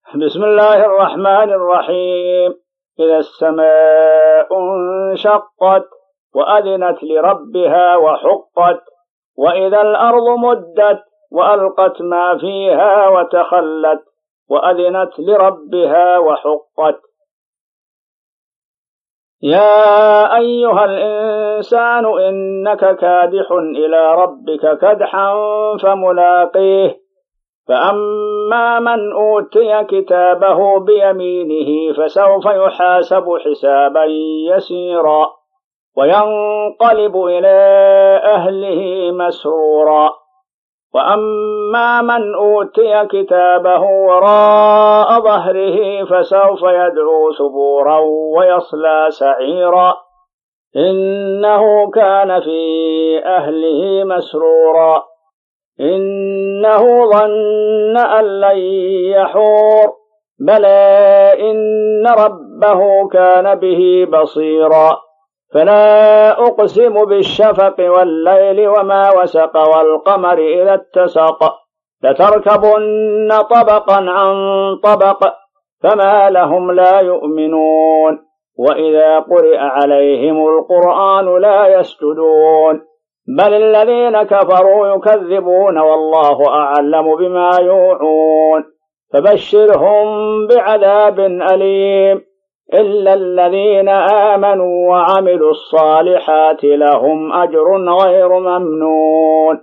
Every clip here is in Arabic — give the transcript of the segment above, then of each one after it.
بسم الله الرحمن الرحيم. إذا السماء انشقت وأذنت لربها وحقت وإذا الأرض مدت وألقت ما فيها وتخلت وأذنت لربها وحقت. يا أيها الإنسان إنك كادح إلى ربك كدحا فملاقيه فأما من أوتي كتابه بيمينه فسوف يحاسب حسابا يسيرا وينقلب إلى أهله مسرورا وأما من أوتي كتابه وراء ظهره فسوف يدعو ثبورا ويصلى سعيرا إنه كان في أهله مسرورا إنه ظن أن لن يحور بلى إن ربه كان به بصيرا فلا أقسم بالشفق والليل وما وسق والقمر إذا اتسق لتركبن طبقا عن طبق فما لهم لا يؤمنون وإذا قرئ عليهم القرآن لا يسجدون بل الذين كفروا يكذبون والله أعلم بما يوعون فبشرهم بعذاب أليم إلا الذين آمنوا وعملوا الصالحات لهم أجر غير ممنون.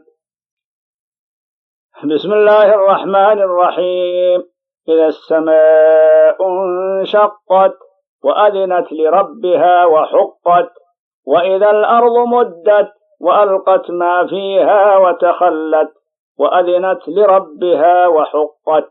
بسم الله الرحمن الرحيم. إذا السماء انشقت وأذنت لربها وحقت وإذا الأرض مدت وألقت ما فيها وتخلت وأذنت لربها وحقت.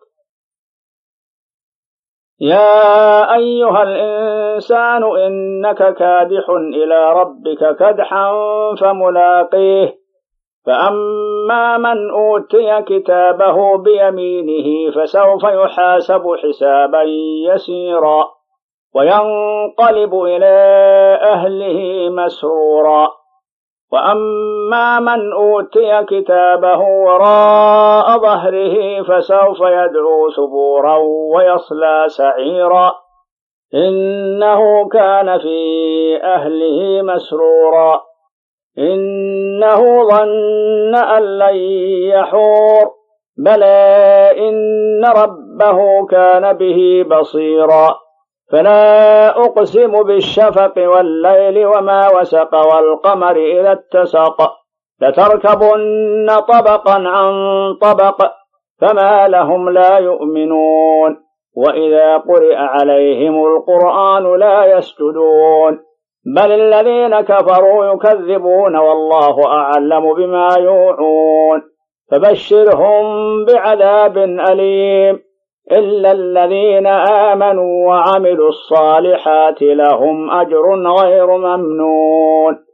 يا أيها الإنسان إنك كادح إلى ربك كدحا فملاقيه فأما من أوتي كتابه بيمينه فسوف يحاسب حسابا يسيرا وينقلب إلى أهله مسرورا وأما من أوتي كتابه وراء ظهره فسوف يدعو ثبورا ويصلى سعيرا إنه كان في أهله مسرورا إنه ظن أن لن يحور بلى إن ربه كان به بصيرا فلا أقسم بالشفق والليل وما وسق والقمر إذا اتسق لتركبن طبقا عن طبق فما لهم لا يؤمنون وإذا قرئ عليهم القرآن لا يسجدون بل الذين كفروا يكذبون والله أعلم بما يوعون فبشرهم بعذاب أليم إلا الذين آمنوا وعملوا الصالحات لهم أجر غير ممنون.